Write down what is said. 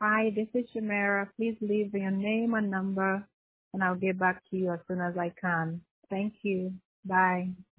"Hi, this is Shamara. Please leave your name and number, and I'll get back to you as soon as I can. Thank you. Bye."